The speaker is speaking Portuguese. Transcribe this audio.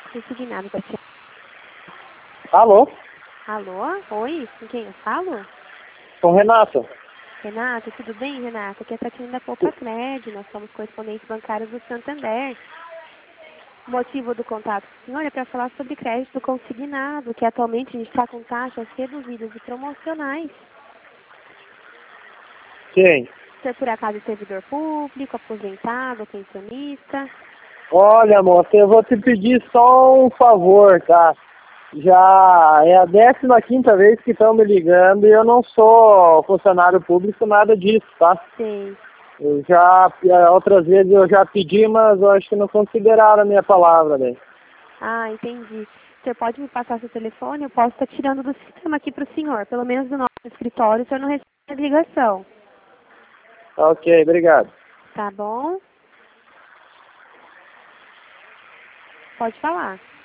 Consignado para ti. Alô? Alô? Oi? Com quem eu falo? Com Renato. Renato, tudo bem, Renato? Aqui é a Tatiana da Poupa Cred, nós somos correspondentes bancários do Santander. O motivo do contato com o senhor é para falar sobre crédito consignado, que atualmente a gente está com taxas reduzidas e promocionais. Quem? O senhor, por acaso, é servidor público, aposentado, pensionista? Olha, moça, eu vou te pedir só um favor, tá? Já é a 15ª vez que estão me ligando e eu não sou funcionário público, nada disso, tá? Sei. Outras vezes eu já pedi, mas eu acho que não consideraram a minha palavra, né? Ah, entendi. O senhor pode me passar seu telefone? Eu posso estar tirando do sistema aqui para o senhor. Pelo menos do nosso escritório, o senhor não recebe ligação. Ok, obrigado. Tá bom? Pode falar.